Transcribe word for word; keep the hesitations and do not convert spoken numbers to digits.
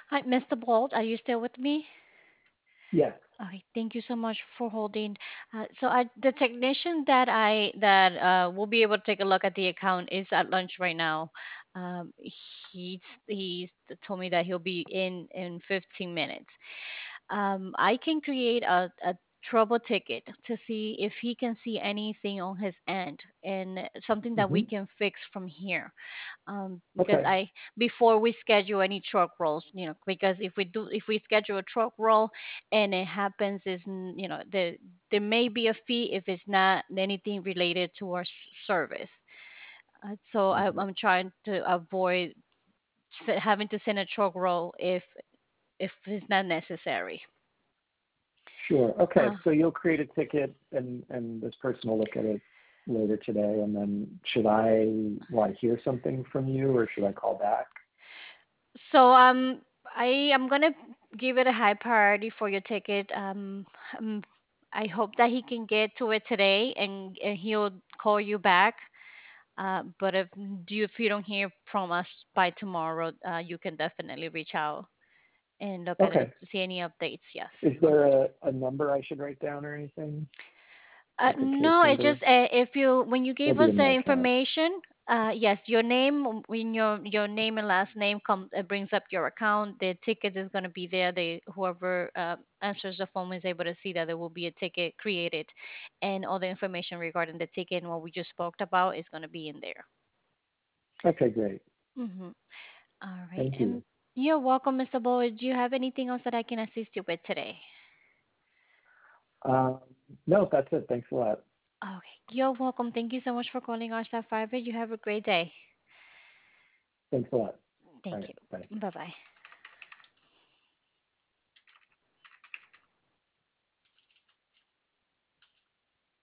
Hi, mister Bolt, are you still with me? Yes. Okay, thank you so much for holding. Uh, so I, the technician that I that uh, will be able to take a look at the account is at lunch right now. Um, he's he's told me that he'll be in in fifteen minutes. Um, I can create a, a trouble ticket to see if he can see anything on his end and something that we Hmm. can fix from here. Um, because Okay. I before we schedule any truck rolls, you know, because if we do if we schedule a truck roll and it happens is n- you know there there may be a fee if it's not anything related to our s- service. Uh, so I, Hmm. I'm trying to avoid s- having to send a truck roll if if it's not necessary. Sure. Okay. Uh, So you'll create a ticket, and and this person will look at it later today, and then should I want to hear something from you, or should I call back? so um I am gonna give it a high priority for your ticket. Um, um I hope that he can get to it today and, and he'll call you back. Uh, but if do you, if you don't hear from us by tomorrow, uh, you can definitely reach out and look at it Okay. to see any updates. Yes. Is there a, a number I should write down or anything? Uh, Like a case no, it number? just uh, if you when you It'll gave be us in the my account. information, uh, yes, your name w- when your your name and last name come it brings up your account. The ticket is going to be there. They whoever uh, answers the phone is able to see that there will be a ticket created, and all the information regarding the ticket and what we just spoke about is going to be in there. Okay, great. Mm-hmm. All right, Thank and you. you're welcome, mister Boyd. Do you have anything else that I can assist you with today? Um, no, that's it. Thanks a lot. Okay, you're welcome. Thank you so much for calling our staff fiber. You have a great day. Thanks a lot. All Thank right. you. Bye. Bye bye.